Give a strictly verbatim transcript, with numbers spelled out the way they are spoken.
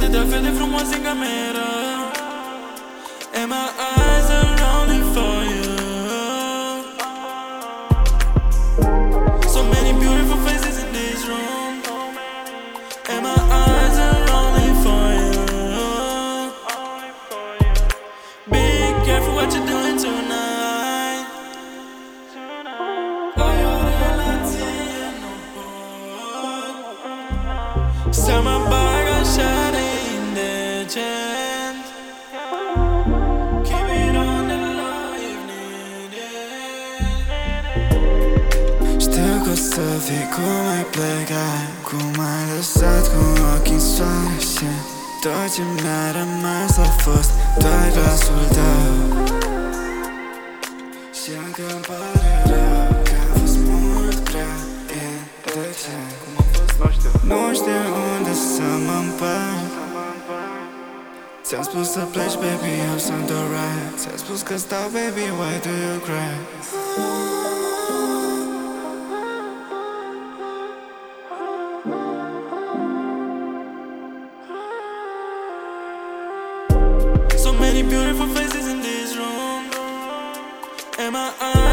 Atâtea fete frumoase în cameră, and my eyes are only for you. So many beautiful faces in this room, and my eyes are only for you. Be careful what you're doing tonight. Voglio relazioni non può. Stiamo a lasciare indecent. Keep it on the low if needed. Știu că o să fii cum ai plecat, cum ai lăsat cu ochii în soare și tot ce mi-a rămas a fost doar glasul tău. Și încă îmi pare rău că a fost mult prea indecent. Nu știu unde să mă împart. Ți-am spus să pleci, baby, eu sunt alright. Ți-am spus că stau, baby, why do you cry? So many beautiful faces in this room, and my eyes